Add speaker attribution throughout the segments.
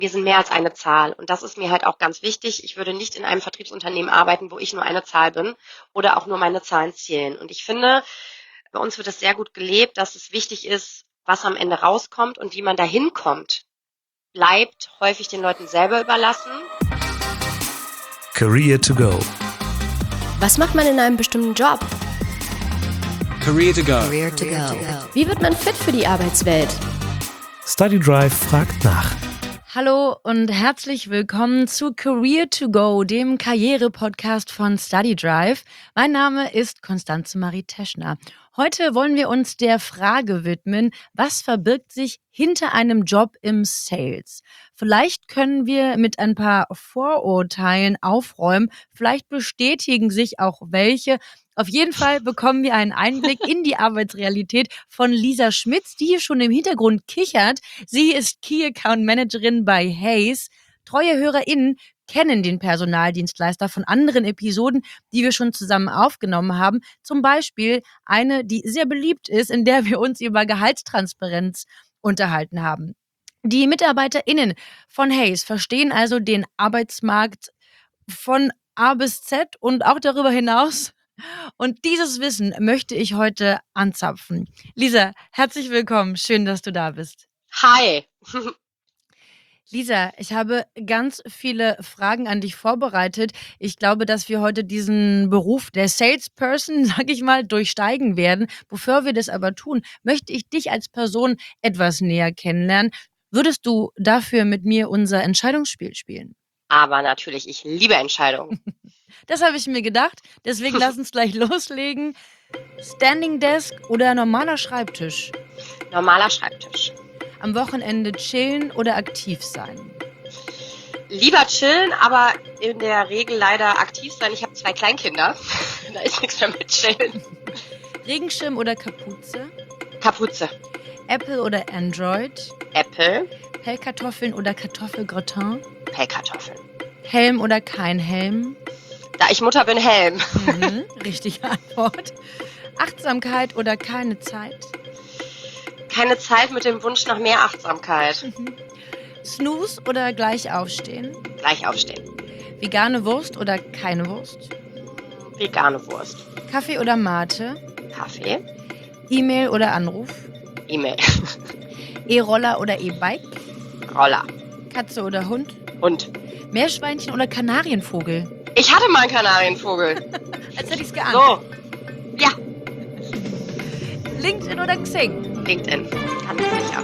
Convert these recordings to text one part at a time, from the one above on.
Speaker 1: wir sind mehr als eine Zahl. Und das ist mir halt auch ganz wichtig. Ich würde nicht in einem Vertriebsunternehmen arbeiten, wo ich nur eine Zahl bin oder auch nur meine Zahlen zählen. Und ich finde, bei uns wird es sehr gut gelebt, dass es wichtig ist, was am Ende rauskommt und wie man da hinkommt, bleibt häufig den Leuten selber überlassen.
Speaker 2: Career to go.
Speaker 3: Was macht man in einem bestimmten Job?
Speaker 4: Career to go.
Speaker 3: Career to go. Wie wird man fit für die Arbeitswelt?
Speaker 2: StudyDrive fragt nach.
Speaker 5: Hallo und herzlich willkommen zu Career to Go, dem Karriere-Podcast von StudyDrive. Mein Name ist Constanze Marie Teschner. Heute wollen wir uns der Frage widmen, was verbirgt sich hinter einem Job im Sales? Vielleicht können wir mit ein paar Vorurteilen aufräumen, vielleicht bestätigen sich auch welche. Auf jeden Fall bekommen wir einen Einblick in die Arbeitsrealität von Lisa Schmitz, die hier schon im Hintergrund kichert. Sie ist Key Account Managerin bei Hays. Treue HörerInnen kennen den Personaldienstleister von anderen Episoden, die wir schon zusammen aufgenommen haben. Zum Beispiel eine, die sehr beliebt ist, in der wir uns über Gehaltstransparenz unterhalten haben. Die MitarbeiterInnen von Hays verstehen also den Arbeitsmarkt von A bis Z und auch darüber hinaus. Und dieses Wissen möchte ich heute anzapfen. Lisa, herzlich willkommen. Schön, dass du da bist.
Speaker 1: Hi!
Speaker 5: Lisa, ich habe ganz viele Fragen an dich vorbereitet. Ich glaube, dass wir heute diesen Beruf der Salesperson, sag ich mal, durchsteigen werden. Bevor wir das aber tun, möchte ich dich als Person etwas näher kennenlernen. Würdest du dafür mit mir unser Entscheidungsspiel spielen?
Speaker 1: Aber natürlich, ich liebe Entscheidungen.
Speaker 5: Das habe ich mir gedacht. Deswegen lass uns gleich loslegen. Standing Desk oder normaler Schreibtisch?
Speaker 1: Normaler Schreibtisch.
Speaker 5: Am Wochenende chillen oder aktiv sein?
Speaker 1: Lieber chillen, aber in der Regel leider aktiv sein. Ich habe 2 Kleinkinder. Da ist nichts mehr mit chillen.
Speaker 5: Regenschirm oder Kapuze?
Speaker 1: Kapuze.
Speaker 5: Apple oder Android?
Speaker 1: Apple.
Speaker 5: Pellkartoffeln oder Kartoffelgratin?
Speaker 1: Pellkartoffeln.
Speaker 5: Helm oder kein Helm?
Speaker 1: Da ich Mutter bin, Helm.
Speaker 5: Richtige Antwort. Achtsamkeit oder keine Zeit?
Speaker 1: Keine Zeit mit dem Wunsch nach mehr Achtsamkeit.
Speaker 5: Snooze oder gleich aufstehen?
Speaker 1: Gleich aufstehen.
Speaker 5: Vegane Wurst oder keine Wurst?
Speaker 1: Vegane Wurst.
Speaker 5: Kaffee oder Mate?
Speaker 1: Kaffee.
Speaker 5: E-Mail oder Anruf?
Speaker 1: E-Mail.
Speaker 5: E-Roller oder E-Bike?
Speaker 1: Roller.
Speaker 5: Katze oder Hund?
Speaker 1: Und
Speaker 5: Meerschweinchen oder Kanarienvogel?
Speaker 1: ich hatte mal einen Kanarienvogel.
Speaker 5: Als hätte ich's geahnt.
Speaker 1: So. Ja.
Speaker 5: LinkedIn oder Xing?
Speaker 1: LinkedIn. Ganz sicher.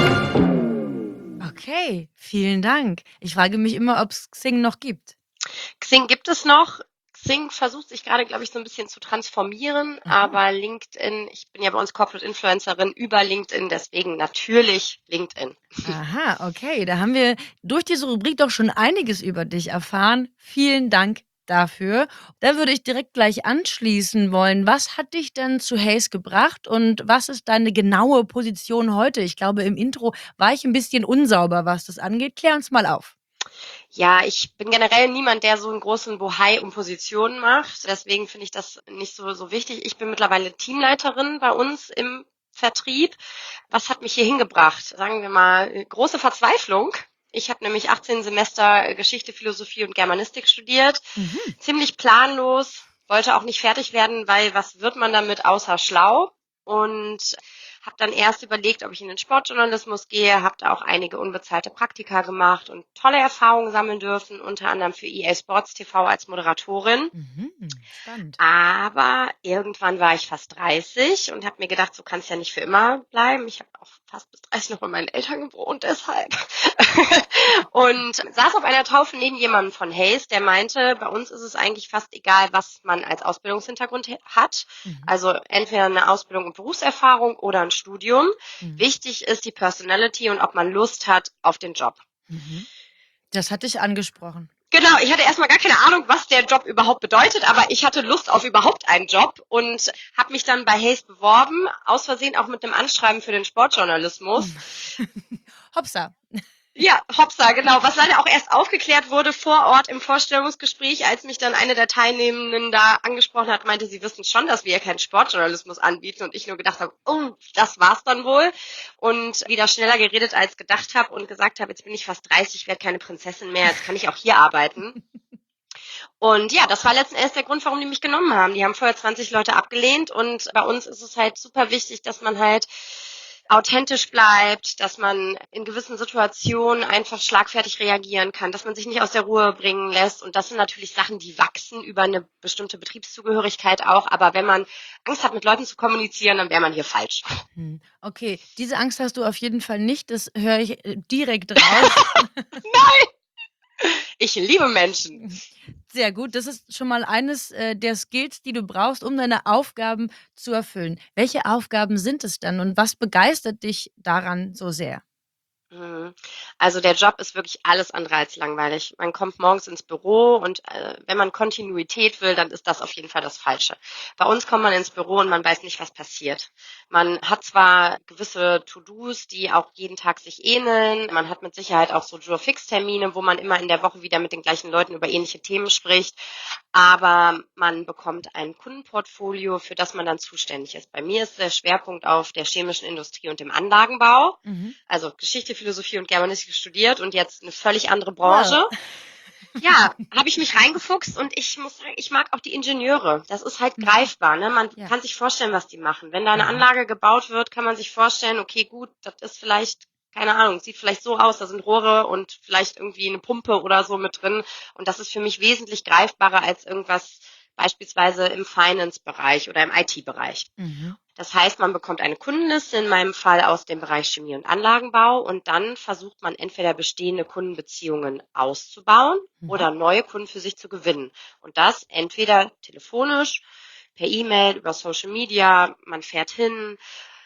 Speaker 5: Okay, vielen Dank. Ich frage mich immer, ob es Xing noch gibt.
Speaker 1: Xing gibt es noch. Xing versucht sich gerade, glaube ich, so ein bisschen zu transformieren. Aber LinkedIn, ich bin ja bei uns Corporate Influencerin über LinkedIn, deswegen natürlich LinkedIn.
Speaker 5: Aha, okay. Da haben wir durch diese Rubrik doch schon einiges über dich erfahren. Vielen Dank dafür. Da würde ich direkt gleich anschließen wollen. Was hat dich denn zu Hays gebracht und was ist deine genaue Position heute? Ich glaube, im Intro war ich ein bisschen unsauber, was das angeht. Klär uns mal auf.
Speaker 1: Ja, ich bin generell niemand, der so einen großen Bohai um Positionen macht. Deswegen finde ich das nicht so wichtig. Ich bin mittlerweile Teamleiterin bei uns im Vertrieb. Was hat mich hier hingebracht? Sagen wir mal, große Verzweiflung. Ich habe nämlich 18 Semester Geschichte, Philosophie und Germanistik studiert. Ziemlich planlos, wollte auch nicht fertig werden, weil was wird man damit außer schlau? Und habe dann erst überlegt, ob ich in den Sportjournalismus gehe, habe da auch einige unbezahlte Praktika gemacht und tolle Erfahrungen sammeln dürfen, unter anderem für EA Sports TV als Moderatorin.
Speaker 5: Spannend.
Speaker 1: Aber irgendwann war ich fast 30 und habe mir gedacht, so kann es ja nicht für immer bleiben. Ich habe auch fast bis 30 noch bei meinen Eltern gewohnt, deshalb. Und saß auf einer Taufe neben jemandem von Hays, der meinte, bei uns ist es eigentlich fast egal, was man als Ausbildungshintergrund hat. Also entweder eine Ausbildung und Berufserfahrung oder ein Studium. Wichtig ist die Personality und ob man Lust hat auf den Job.
Speaker 5: Das hatte ich angesprochen.
Speaker 1: Genau, ich hatte erstmal gar keine Ahnung, was der Job überhaupt bedeutet, aber ich hatte Lust auf überhaupt einen Job und habe mich dann bei Hays beworben, aus Versehen auch mit einem Anschreiben für den Sportjournalismus.
Speaker 5: Hopsa.
Speaker 1: Ja, Hopsa, genau. Was leider auch erst aufgeklärt wurde vor Ort im Vorstellungsgespräch, als mich dann eine der Teilnehmenden da angesprochen hat, meinte, sie wissen schon, dass wir ja keinen Sportjournalismus anbieten und ich nur gedacht habe, oh, das war's dann wohl und wieder schneller geredet als gedacht habe und gesagt habe, jetzt bin ich fast 30, werde keine Prinzessin mehr, jetzt kann ich auch hier arbeiten. Und ja, das war letzten Endes der Grund, warum die mich genommen haben. Die haben vorher 20 Leute abgelehnt und bei uns ist es halt super wichtig, dass man halt authentisch bleibt, dass man in gewissen Situationen einfach schlagfertig reagieren kann, dass man sich nicht aus der Ruhe bringen lässt. Und das sind natürlich Sachen, die wachsen über eine bestimmte Betriebszugehörigkeit auch. Aber wenn man Angst hat, mit Leuten zu kommunizieren, dann wäre man hier falsch.
Speaker 5: Okay, diese Angst hast du auf jeden Fall nicht. Das höre ich direkt raus.
Speaker 1: Ich liebe Menschen.
Speaker 5: Sehr gut. Das ist schon mal eines der Skills, die du brauchst, um deine Aufgaben zu erfüllen. Welche Aufgaben sind es dann und was begeistert dich daran so sehr?
Speaker 1: Also der Job ist wirklich alles andere als langweilig. Man kommt morgens ins Büro und wenn man Kontinuität will, dann ist das auf jeden Fall das Falsche. Bei uns kommt man ins Büro und man weiß nicht, was passiert. Man hat zwar gewisse To-Dos, die auch jeden Tag sich ähneln. Man hat mit Sicherheit auch so Jour-Fix-Termine, wo man immer in der Woche wieder mit den gleichen Leuten über ähnliche Themen spricht. Aber man bekommt ein Kundenportfolio, für das man dann zuständig ist. Bei mir ist der Schwerpunkt auf der chemischen Industrie und dem Anlagenbau. Also Geschichte, Philosophie und Germanistik studiert und jetzt eine völlig andere Branche.
Speaker 5: Wow.
Speaker 1: Ja, habe ich mich reingefuchst und ich muss sagen, ich mag auch die Ingenieure. Das ist halt greifbar, ne? Man kann sich vorstellen, was die machen. Wenn da eine Anlage gebaut wird, kann man sich vorstellen, okay, gut, das ist vielleicht, keine Ahnung, sieht vielleicht so aus, da sind Rohre und vielleicht irgendwie eine Pumpe oder so mit drin. Und das ist für mich wesentlich greifbarer als irgendwas beispielsweise im Finance-Bereich oder im IT-Bereich. Das heißt, man bekommt eine Kundenliste, in meinem Fall aus dem Bereich Chemie und Anlagenbau und dann versucht man entweder bestehende Kundenbeziehungen auszubauen oder neue Kunden für sich zu gewinnen. Und das entweder telefonisch, per E-Mail, über Social Media, man fährt hin,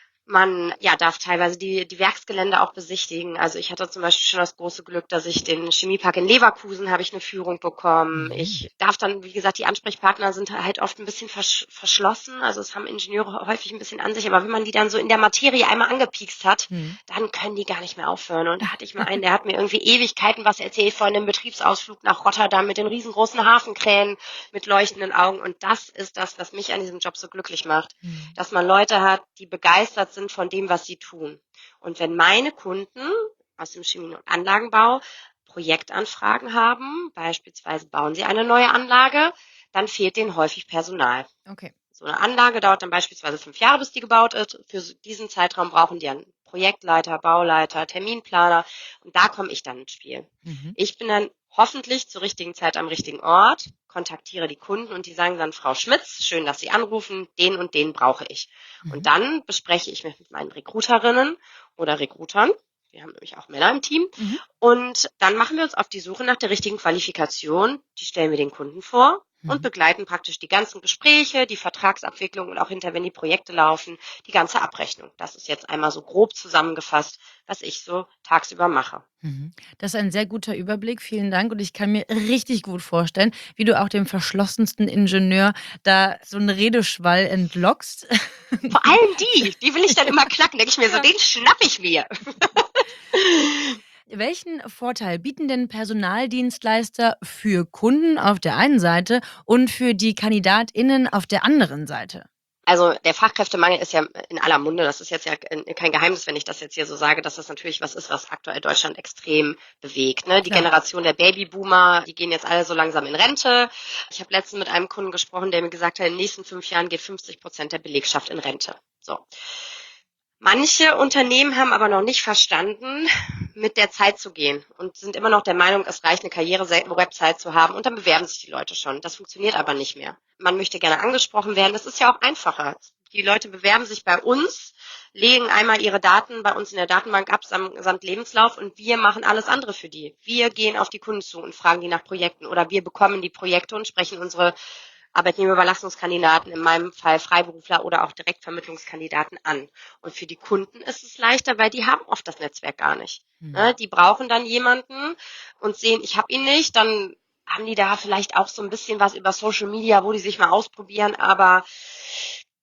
Speaker 1: man darf teilweise die Werksgelände auch besichtigen. Also ich hatte zum Beispiel schon das große Glück, dass ich den Chemiepark in Leverkusen habe ich eine Führung bekommen. Ich darf dann, wie gesagt, die Ansprechpartner sind halt oft ein bisschen verschlossen. Also es haben Ingenieure häufig ein bisschen an sich. Aber wenn man die dann so in der Materie einmal angepiekst hat, dann können die gar nicht mehr aufhören. Und da hatte ich mal einen, der hat mir irgendwie Ewigkeiten was erzählt von einem Betriebsausflug nach Rotterdam mit den riesengroßen Hafenkränen, mit leuchtenden Augen. Und das ist das, was mich an diesem Job so glücklich macht. Dass man Leute hat, die begeistert sind von dem, was sie tun. Und wenn meine Kunden aus dem Chemie- und Anlagenbau Projektanfragen haben, beispielsweise bauen sie eine neue Anlage, dann fehlt denen häufig Personal.
Speaker 5: Okay.
Speaker 1: So eine Anlage dauert dann beispielsweise 5 Jahre, bis die gebaut ist. Für diesen Zeitraum brauchen die einen Projektleiter, Bauleiter, Terminplaner und da komme ich dann ins Spiel. Ich bin dann hoffentlich zur richtigen Zeit am richtigen Ort, kontaktiere die Kunden und die sagen dann, Frau Schmitz, schön, dass Sie anrufen, den und den brauche ich. Und dann bespreche ich mich mit meinen Recruiterinnen oder Recruitern, wir haben nämlich auch Männer im Team, und dann machen wir uns auf die Suche nach der richtigen Qualifikation, die stellen wir den Kunden vor und begleiten praktisch die ganzen Gespräche, die Vertragsabwicklung und auch hinterher, wenn die Projekte laufen, die ganze Abrechnung. Das ist jetzt einmal so grob zusammengefasst, was ich so tagsüber mache.
Speaker 5: Das ist ein sehr guter Überblick, vielen Dank. Und ich kann mir richtig gut vorstellen, wie du auch dem verschlossensten Ingenieur da so einen Redeschwall entlockst.
Speaker 1: Vor allem die will ich dann immer knacken, denke ich mir so, den schnapp ich mir.
Speaker 5: Welchen Vorteil bieten denn Personaldienstleister für Kunden auf der einen Seite und für die KandidatInnen auf der anderen Seite?
Speaker 1: Also der Fachkräftemangel ist ja in aller Munde. Das ist jetzt ja kein Geheimnis, wenn ich das jetzt hier so sage, dass das natürlich was ist, was aktuell Deutschland extrem bewegt. Ne? Die Generation der Babyboomer, die gehen jetzt alle so langsam in Rente. Ich habe letztens mit einem Kunden gesprochen, der mir gesagt hat, in den nächsten 5 Jahren geht 50% der Belegschaft in Rente. So. Manche Unternehmen haben aber noch nicht verstanden, mit der Zeit zu gehen und sind immer noch der Meinung, es reicht, eine Karriere-Website zu haben und dann bewerben sich die Leute schon. Das funktioniert aber nicht mehr. Man möchte gerne angesprochen werden. Das ist ja auch einfacher. Die Leute bewerben sich bei uns, legen einmal ihre Daten bei uns in der Datenbank ab, samt Lebenslauf und wir machen alles andere für die. Wir gehen auf die Kunden zu und fragen die nach Projekten oder wir bekommen die Projekte und sprechen unsere Arbeitnehmerüberlassungskandidaten, in meinem Fall Freiberufler oder auch Direktvermittlungskandidaten an. Und für die Kunden ist es leichter, weil die haben oft das Netzwerk gar nicht. Ne? Die brauchen dann jemanden und sehen, ich habe ihn nicht, dann haben die da vielleicht auch so ein bisschen was über Social Media, wo die sich mal ausprobieren, aber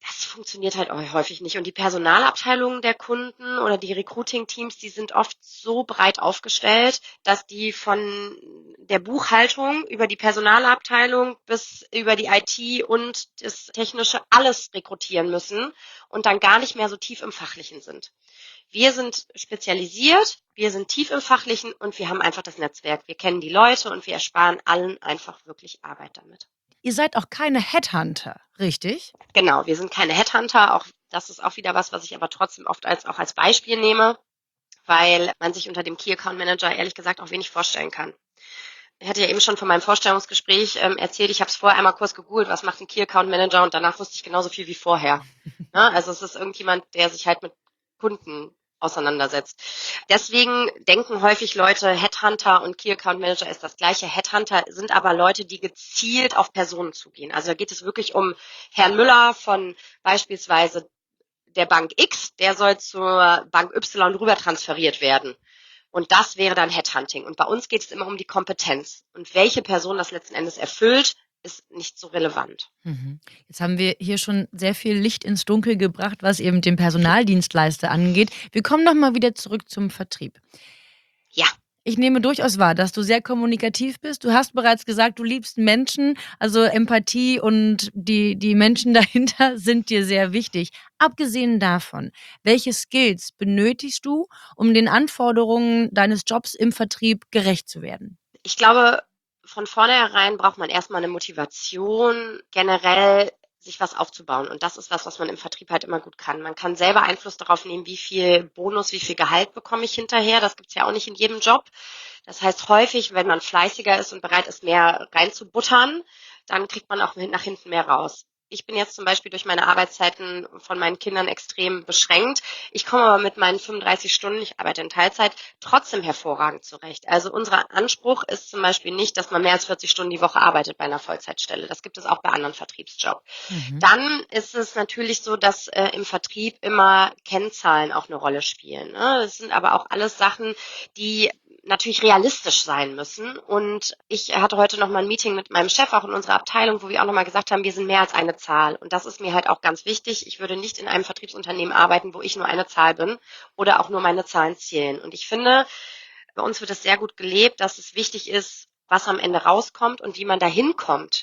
Speaker 1: das funktioniert halt auch häufig nicht. Und die Personalabteilungen der Kunden oder die Recruiting-Teams, die sind oft so breit aufgestellt, dass die von der Buchhaltung über die Personalabteilung bis über die IT und das Technische alles rekrutieren müssen und dann gar nicht mehr so tief im Fachlichen sind. Wir sind spezialisiert, wir sind tief im Fachlichen und wir haben einfach das Netzwerk. Wir kennen die Leute und wir ersparen allen einfach wirklich Arbeit damit.
Speaker 5: Ihr seid auch keine Headhunter, richtig?
Speaker 1: Genau, wir sind keine Headhunter. Auch das ist auch wieder was ich aber trotzdem oft auch als Beispiel nehme, weil man sich unter dem Key Account Manager ehrlich gesagt auch wenig vorstellen kann. Ich hatte ja eben schon von meinem Vorstellungsgespräch erzählt, ich habe es vorher einmal kurz gegoogelt, was macht ein Key Account Manager, und danach wusste ich genauso viel wie vorher. Ne? Also es ist irgendjemand, der sich halt mit Kunden auseinandersetzt. Deswegen denken häufig Leute, Headhunter und Key Account Manager ist das gleiche. Headhunter sind aber Leute, die gezielt auf Personen zugehen. Also da geht es wirklich um Herrn Müller von beispielsweise der Bank X, der soll zur Bank Y rüber transferiert werden. Und das wäre dann Headhunting. Und bei uns geht es immer um die Kompetenz. Und welche Person das letzten Endes erfüllt, ist nicht so relevant.
Speaker 5: Jetzt haben wir hier schon sehr viel Licht ins Dunkel gebracht, was eben den Personaldienstleister angeht. Wir kommen nochmal wieder zurück zum Vertrieb.
Speaker 1: Ja.
Speaker 5: Ich nehme durchaus wahr, dass du sehr kommunikativ bist. Du hast bereits gesagt, du liebst Menschen, also Empathie und die Menschen dahinter sind dir sehr wichtig. Abgesehen davon, welche Skills benötigst du, um den Anforderungen deines Jobs im Vertrieb gerecht zu werden?
Speaker 1: Ich glaube, von vornherein braucht man erstmal eine Motivation, generell sich was aufzubauen. Und das ist was man im Vertrieb halt immer gut kann. Man kann selber Einfluss darauf nehmen, wie viel Bonus, wie viel Gehalt bekomme ich hinterher. Das gibt's ja auch nicht in jedem Job. Das heißt, häufig, wenn man fleißiger ist und bereit ist, mehr reinzubuttern, dann kriegt man auch nach hinten mehr raus. Ich bin jetzt zum Beispiel durch meine Arbeitszeiten von meinen Kindern extrem beschränkt. Ich komme aber mit meinen 35 Stunden, ich arbeite in Teilzeit, trotzdem hervorragend zurecht. Also unser Anspruch ist zum Beispiel nicht, dass man mehr als 40 Stunden die Woche arbeitet bei einer Vollzeitstelle. Das gibt es auch bei anderen Vertriebsjobs. Dann ist es natürlich so, dass im Vertrieb immer Kennzahlen auch eine Rolle spielen. Ne? Das sind aber auch alles Sachen, die natürlich realistisch sein müssen. Und ich hatte heute noch mal ein Meeting mit meinem Chef, auch in unserer Abteilung, wo wir auch noch mal gesagt haben, wir sind mehr als eine Zahl. Und das ist mir halt auch ganz wichtig. Ich würde nicht in einem Vertriebsunternehmen arbeiten, wo ich nur eine Zahl bin oder auch nur meine Zahlen zählen. Und ich finde, bei uns wird es sehr gut gelebt, dass es wichtig ist, was am Ende rauskommt und wie man da hinkommt,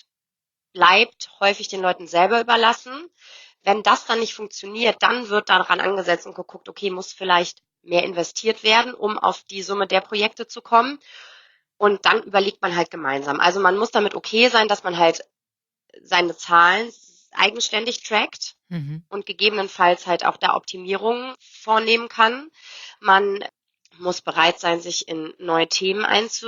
Speaker 1: bleibt häufig den Leuten selber überlassen. Wenn das dann nicht funktioniert, dann wird daran angesetzt und geguckt, okay, muss vielleicht mehr investiert werden, um auf die Summe der Projekte zu kommen. Und dann überlegt man halt gemeinsam. Also man muss damit okay sein, dass man halt seine Zahlen eigenständig trackt und gegebenenfalls halt auch da Optimierungen vornehmen kann. Man muss bereit sein, sich in neue Themen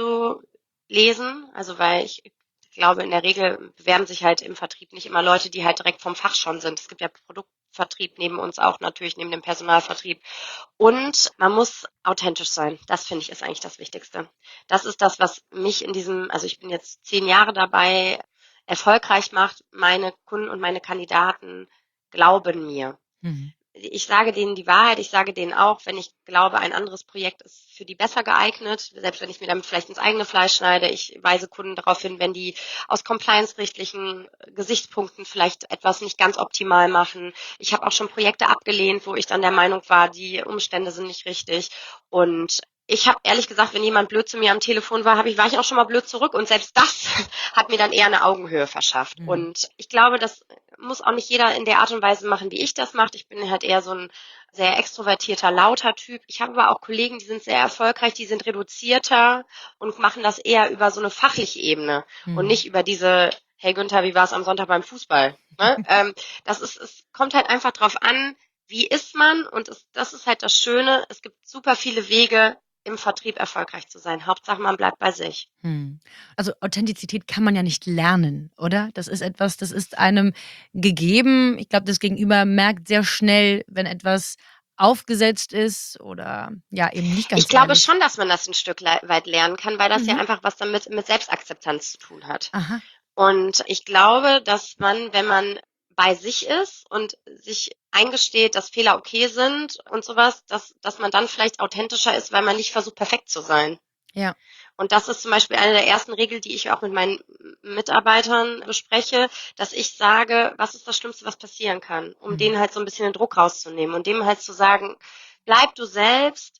Speaker 1: einzulesen. Also weil ich glaube, in der Regel bewerben sich halt im Vertrieb nicht immer Leute, die halt direkt vom Fach schon sind. Es gibt ja Produktvertrieb neben uns auch natürlich, neben dem Personalvertrieb. Und man muss authentisch sein. Das finde ich ist eigentlich das Wichtigste. Das ist das, was mich also ich bin jetzt 10 Jahre dabei, erfolgreich macht. Meine Kunden und meine Kandidaten glauben mir. Ich sage denen die Wahrheit, ich sage denen auch, wenn ich glaube, ein anderes Projekt ist für die besser geeignet, selbst wenn ich mir damit vielleicht ins eigene Fleisch schneide. Ich weise Kunden darauf hin, wenn die aus compliance-rechtlichen Gesichtspunkten vielleicht etwas nicht ganz optimal machen. Ich habe auch schon Projekte abgelehnt, wo ich dann der Meinung war, die Umstände sind nicht richtig. Und ich habe ehrlich gesagt, wenn jemand blöd zu mir am Telefon war, war ich auch schon mal blöd zurück. Und selbst das hat mir dann eher eine Augenhöhe verschafft. Und ich glaube, das muss auch nicht jeder in der Art und Weise machen, wie ich das mache. Ich bin halt eher so ein sehr extrovertierter, lauter Typ. Ich habe aber auch Kollegen, die sind sehr erfolgreich, die sind reduzierter und machen das eher über so eine fachliche Ebene und nicht über diese, hey Günther, wie war es am Sonntag beim Fußball? Ne? Es kommt halt einfach drauf an, wie ist man, und das ist halt das Schöne, es gibt super viele Wege, im Vertrieb erfolgreich zu sein. Hauptsache, man bleibt bei sich.
Speaker 5: Also Authentizität kann man ja nicht lernen, oder? Das ist etwas, das ist einem gegeben. Ich glaube, das Gegenüber merkt sehr schnell, wenn etwas aufgesetzt ist oder ja eben nicht ganz
Speaker 1: Ich glaube
Speaker 5: ehrlich.
Speaker 1: schon, dass man das ein Stück weit lernen kann, weil das ja einfach was damit mit Selbstakzeptanz zu tun hat.
Speaker 5: Aha.
Speaker 1: Und ich glaube, dass man, wenn man bei sich ist und sich eingesteht, dass Fehler okay sind und sowas, dass man dann vielleicht authentischer ist, weil man nicht versucht, perfekt zu sein.
Speaker 5: Ja.
Speaker 1: Und das ist zum Beispiel eine der ersten Regeln, die ich auch mit meinen Mitarbeitern bespreche, dass ich sage, was ist das Schlimmste, was passieren kann, um denen halt so ein bisschen den Druck rauszunehmen und dem halt zu sagen, bleib du selbst.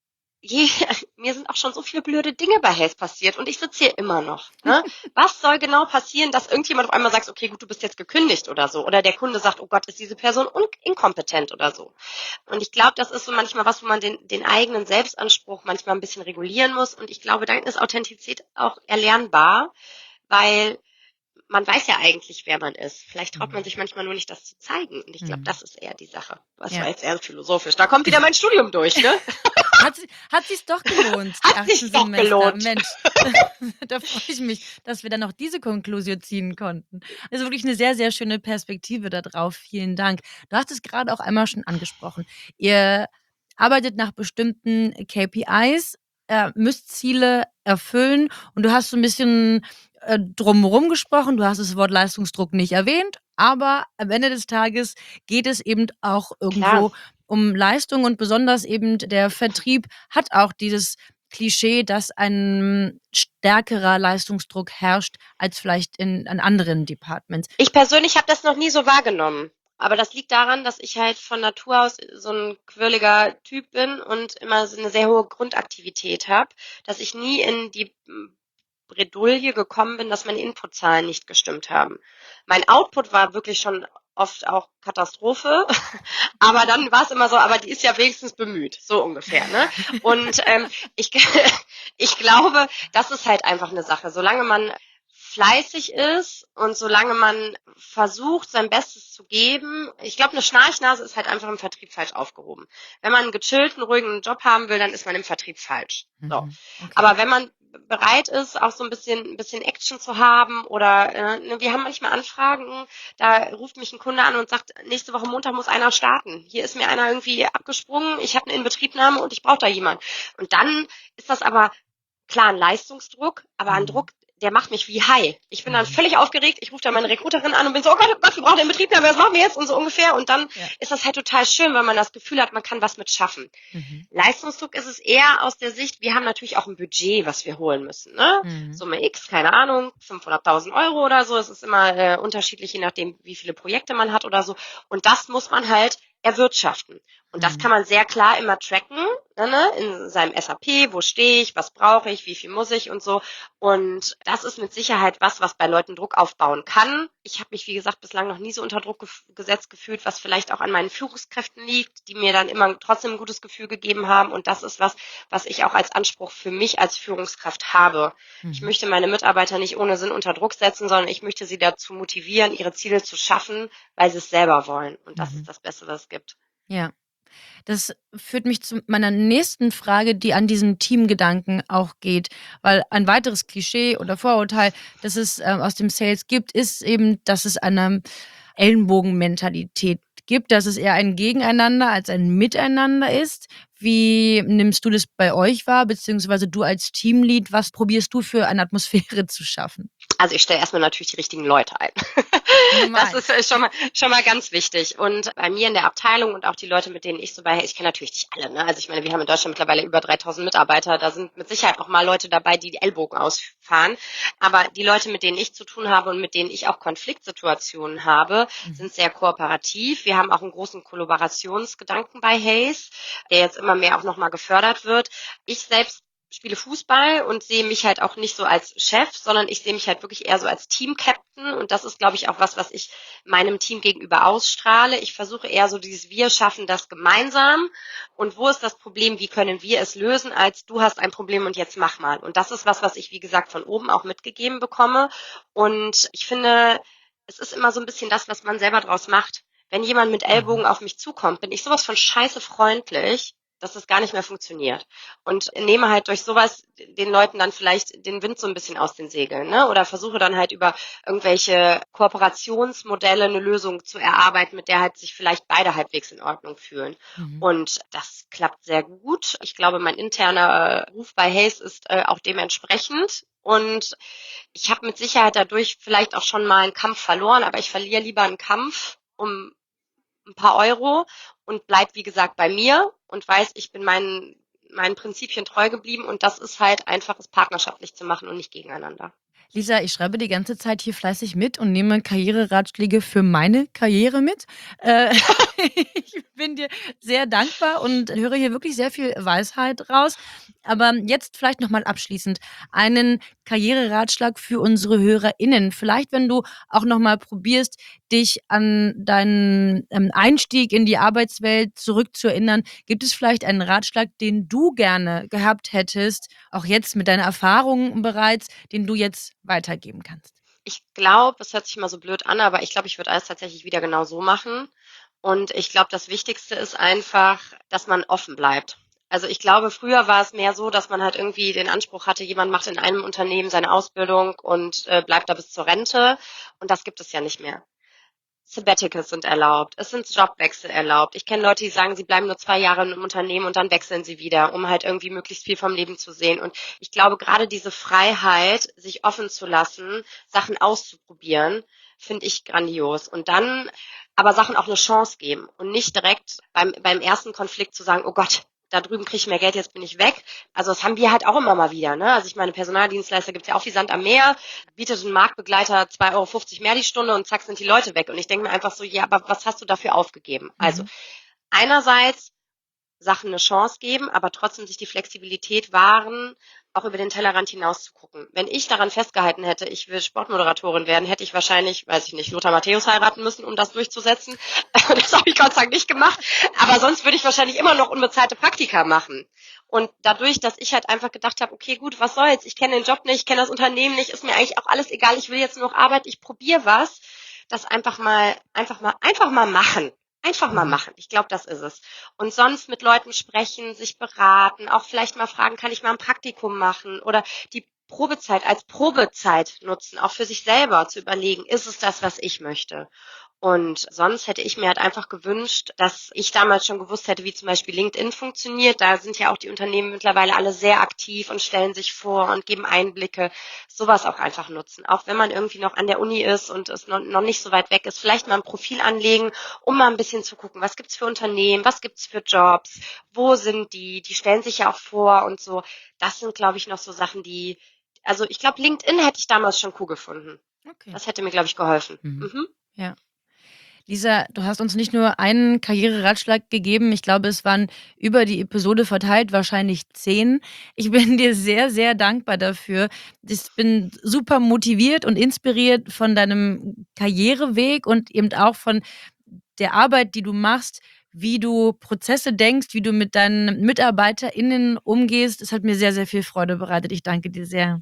Speaker 1: Mir sind auch schon so viele blöde Dinge bei Hays passiert und ich sitze hier immer noch. Ne? Was soll genau passieren, dass irgendjemand auf einmal sagt, okay, gut, du bist jetzt gekündigt oder so. Oder der Kunde sagt, oh Gott, ist diese Person inkompetent oder so. Und ich glaube, das ist so manchmal was, wo man den eigenen Selbstanspruch manchmal ein bisschen regulieren muss. Und ich glaube, dann ist Authentizität auch erlernbar, weil man weiß ja eigentlich, wer man ist. Vielleicht traut man sich manchmal nur nicht, das zu zeigen. Und ich glaube, das ist eher die Sache. Das war jetzt eher philosophisch. Da kommt wieder mein Studium durch, ne?
Speaker 5: Hat sich's doch gelohnt, die
Speaker 1: Hat
Speaker 5: 18
Speaker 1: sich's doch
Speaker 5: Semester.
Speaker 1: gelohnt.
Speaker 5: Mensch, da freue ich mich, dass wir dann noch diese Konklusion ziehen konnten. Also wirklich eine sehr, sehr schöne Perspektive da drauf. Vielen Dank. Du hast es gerade auch einmal schon angesprochen. Ihr arbeitet nach bestimmten KPIs, müsst Ziele erfüllen und du hast so ein bisschen drumherum gesprochen. Du hast das Wort Leistungsdruck nicht erwähnt, aber am Ende des Tages geht es eben auch irgendwo
Speaker 1: Klar.
Speaker 5: um Leistung und besonders eben der Vertrieb hat auch dieses Klischee, dass ein stärkerer Leistungsdruck herrscht als vielleicht an anderen Departments.
Speaker 1: Ich persönlich habe das noch nie so wahrgenommen. Aber das liegt daran, dass ich halt von Natur aus so ein quirliger Typ bin und immer so eine sehr hohe Grundaktivität habe, dass ich nie in die Bredouille gekommen bin, dass meine Inputzahlen nicht gestimmt haben. Mein Output war wirklich schon oft auch Katastrophe, aber dann war es immer so, aber die ist ja wenigstens bemüht, so ungefähr. Ne? Und ich, ich glaube, das ist halt einfach eine Sache. Solange man fleißig ist und solange man versucht, sein Bestes zu geben, ich glaube, eine Schnarchnase ist halt einfach im Vertrieb falsch aufgehoben. Wenn man einen gechillten, ruhigen Job haben will, dann ist man im Vertrieb falsch. So.
Speaker 5: Okay.
Speaker 1: Aber wenn man bereit ist, auch so ein bisschen Action zu haben oder wir haben manchmal Anfragen, da ruft mich ein Kunde an und sagt, nächste Woche Montag muss einer starten. Hier ist mir einer irgendwie abgesprungen, ich habe eine Inbetriebnahme und ich brauche da jemanden. Und dann ist das aber klar ein Leistungsdruck, aber ein Druck, der macht mich wie high. Ich bin dann völlig aufgeregt, ich rufe dann meine Recruiterin an und bin so, oh Gott, wir brauchen einen Inbetriebnahme, was machen wir jetzt und so ungefähr. Und dann ist das halt total schön, weil man das Gefühl hat, man kann was mit schaffen. Leistungsdruck ist es eher aus der Sicht, wir haben natürlich auch ein Budget, was wir holen müssen. Ne? Summe X, keine Ahnung, 500.000 Euro oder so. Es ist immer unterschiedlich, je nachdem, wie viele Projekte man hat oder so. Und das muss man halt erwirtschaften. Und das kann man sehr klar immer tracken, ne, in seinem SAP, wo stehe ich, was brauche ich, wie viel muss ich und so. Und das ist mit Sicherheit was bei Leuten Druck aufbauen kann. Ich habe mich, wie gesagt, bislang noch nie so unter Druck gesetzt gefühlt, was vielleicht auch an meinen Führungskräften liegt, die mir dann immer trotzdem ein gutes Gefühl gegeben haben. Und das ist was ich auch als Anspruch für mich als Führungskraft habe. Ich möchte meine Mitarbeiter nicht ohne Sinn unter Druck setzen, sondern ich möchte sie dazu motivieren, ihre Ziele zu schaffen, weil sie es selber wollen. Und das ist das Beste, was es gibt.
Speaker 5: Ja. Das führt mich zu meiner nächsten Frage, die an diesen Teamgedanken auch geht. Weil ein weiteres Klischee oder Vorurteil, das es aus dem Sales gibt, ist eben, dass es eine Ellenbogenmentalität gibt, dass es eher ein Gegeneinander als ein Miteinander ist. Wie nimmst du das bei euch wahr, beziehungsweise du als Teamlead, was probierst du für eine Atmosphäre zu schaffen?
Speaker 1: Also ich stelle erstmal natürlich die richtigen Leute ein. Das ist schon mal ganz wichtig. Und bei mir in der Abteilung und auch die Leute, mit denen ich so ich kenne natürlich nicht alle. Ne? Also ich meine, wir haben in Deutschland mittlerweile über 3.000 Mitarbeiter. Da sind mit Sicherheit auch mal Leute dabei, die Ellbogen ausfahren. Aber die Leute, mit denen ich zu tun habe und mit denen ich auch Konfliktsituationen habe, sind sehr kooperativ. Wir haben auch einen großen Kollaborationsgedanken bei Hays, der jetzt immer mehr auch nochmal gefördert wird. Ich selbst spiele Fußball und sehe mich halt auch nicht so als Chef, sondern ich sehe mich halt wirklich eher so als Team-Captain und das ist, glaube ich, auch was ich meinem Team gegenüber ausstrahle. Ich versuche eher so dieses Wir schaffen das gemeinsam und wo ist das Problem, wie können wir es lösen, als du hast ein Problem und jetzt mach mal. Und das ist was ich, wie gesagt, von oben auch mitgegeben bekomme und ich finde, es ist immer so ein bisschen das, was man selber draus macht. Wenn jemand mit Ellbogen auf mich zukommt, bin ich sowas von scheiße freundlich, dass es gar nicht mehr funktioniert. Und nehme halt durch sowas den Leuten dann vielleicht den Wind so ein bisschen aus den Segeln, ne? Oder versuche dann halt über irgendwelche Kooperationsmodelle eine Lösung zu erarbeiten, mit der halt sich vielleicht beide halbwegs in Ordnung fühlen. Und das klappt sehr gut. Ich glaube, mein interner Ruf bei Hays ist auch dementsprechend. Und ich habe mit Sicherheit dadurch vielleicht auch schon mal einen Kampf verloren, aber ich verliere lieber einen Kampf um ein paar Euro und bleib, wie gesagt, bei mir und weiß, ich bin meinen meinen Prinzipien treu geblieben und das ist halt einfach, es partnerschaftlich zu machen und nicht gegeneinander.
Speaker 5: Lisa, ich schreibe die ganze Zeit hier fleißig mit und nehme Karriereratschläge für meine Karriere mit. Äh, Ich bin dir sehr dankbar und höre hier wirklich sehr viel Weisheit raus. Aber jetzt vielleicht nochmal abschließend einen Karriereratschlag für unsere HörerInnen. Vielleicht, wenn du auch nochmal probierst, dich an deinen Einstieg in die Arbeitswelt zurückzuerinnern. Gibt es vielleicht einen Ratschlag, den du gerne gehabt hättest, auch jetzt mit deiner Erfahrung bereits, den du jetzt weitergeben kannst?
Speaker 1: Ich glaube, es hört sich immer so blöd an, aber ich glaube, ich würde alles tatsächlich wieder genau so machen. Und ich glaube, das Wichtigste ist einfach, dass man offen bleibt. Also ich glaube, früher war es mehr so, dass man halt irgendwie den Anspruch hatte, jemand macht in einem Unternehmen seine Ausbildung und bleibt da bis zur Rente. Und das gibt es ja nicht mehr. Sabbaticals sind erlaubt, es sind Jobwechsel erlaubt. Ich kenne Leute, die sagen, sie bleiben nur 2 Jahre im Unternehmen und dann wechseln sie wieder, um halt irgendwie möglichst viel vom Leben zu sehen. Und ich glaube, gerade diese Freiheit, sich offen zu lassen, Sachen auszuprobieren, finde ich grandios. Und dann aber Sachen auch eine Chance geben und nicht direkt beim ersten Konflikt zu sagen, oh Gott, da drüben kriege ich mehr Geld, jetzt bin ich weg. Also das haben wir halt auch immer mal wieder. Ne? Also ich meine, Personaldienstleister gibt's ja auch wie Sand am Meer, bietet ein Marktbegleiter 2,50 € mehr die Stunde und zack sind die Leute weg. Und ich denke mir einfach so, ja, aber was hast du dafür aufgegeben? Also einerseits Sachen eine Chance geben, aber trotzdem sich die Flexibilität wahren, auch über den Tellerrand hinaus zu gucken. Wenn ich daran festgehalten hätte, ich will Sportmoderatorin werden, hätte ich wahrscheinlich, weiß ich nicht, Lothar Matthäus heiraten müssen, um das durchzusetzen. Das habe ich Gott sei Dank nicht gemacht. Aber sonst würde ich wahrscheinlich immer noch unbezahlte Praktika machen. Und dadurch, dass ich halt einfach gedacht habe, okay, gut, was soll's? Ich kenne den Job nicht, ich kenne das Unternehmen nicht, ist mir eigentlich auch alles egal. Ich will jetzt nur noch arbeiten, ich probiere was. Das einfach mal machen. Einfach mal machen. Ich glaube, das ist es. Und sonst mit Leuten sprechen, sich beraten, auch vielleicht mal fragen, kann ich mal ein Praktikum machen oder die Probezeit als Probezeit nutzen, auch für sich selber zu überlegen, ist es das, was ich möchte? Und sonst hätte ich mir halt einfach gewünscht, dass ich damals schon gewusst hätte, wie zum Beispiel LinkedIn funktioniert. Da sind ja auch die Unternehmen mittlerweile alle sehr aktiv und stellen sich vor und geben Einblicke. Sowas auch einfach nutzen. Auch wenn man irgendwie noch an der Uni ist und es noch nicht so weit weg ist, vielleicht mal ein Profil anlegen, um mal ein bisschen zu gucken, was gibt's für Unternehmen, was gibt's für Jobs, wo sind die stellen sich ja auch vor und so. Das sind, glaube ich, noch so Sachen, also ich glaube, LinkedIn hätte ich damals schon cool gefunden.
Speaker 5: Okay.
Speaker 1: Das hätte mir, glaube ich, geholfen.
Speaker 5: Ja. Lisa, du hast uns nicht nur einen Karriereratschlag gegeben, ich glaube, es waren über die Episode verteilt wahrscheinlich 10. Ich bin dir sehr, sehr dankbar dafür. Ich bin super motiviert und inspiriert von deinem Karriereweg und eben auch von der Arbeit, die du machst, wie du Prozesse denkst, wie du mit deinen MitarbeiterInnen umgehst. Es hat mir sehr, sehr viel Freude bereitet. Ich danke dir sehr.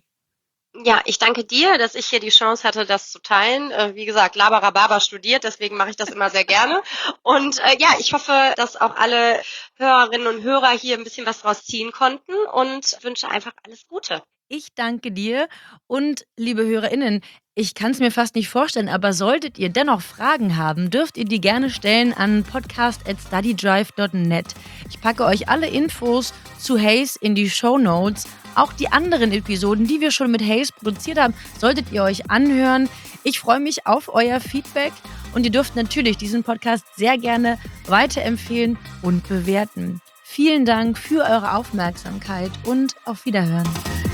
Speaker 1: Ja, ich danke dir, dass ich hier die Chance hatte, das zu teilen. Wie gesagt, Labarababa studiert, deswegen mache ich das immer sehr gerne. Und ja, ich hoffe, dass auch alle Hörerinnen und Hörer hier ein bisschen was draus ziehen konnten und wünsche einfach alles Gute.
Speaker 5: Ich danke dir und liebe HörerInnen, ich kann es mir fast nicht vorstellen, aber solltet ihr dennoch Fragen haben, dürft ihr die gerne stellen an podcast@studydrive.net. Ich packe euch alle Infos zu Hays in die Shownotes. Auch die anderen Episoden, die wir schon mit Hays produziert haben, solltet ihr euch anhören. Ich freue mich auf euer Feedback und ihr dürft natürlich diesen Podcast sehr gerne weiterempfehlen und bewerten. Vielen Dank für eure Aufmerksamkeit und auf Wiederhören.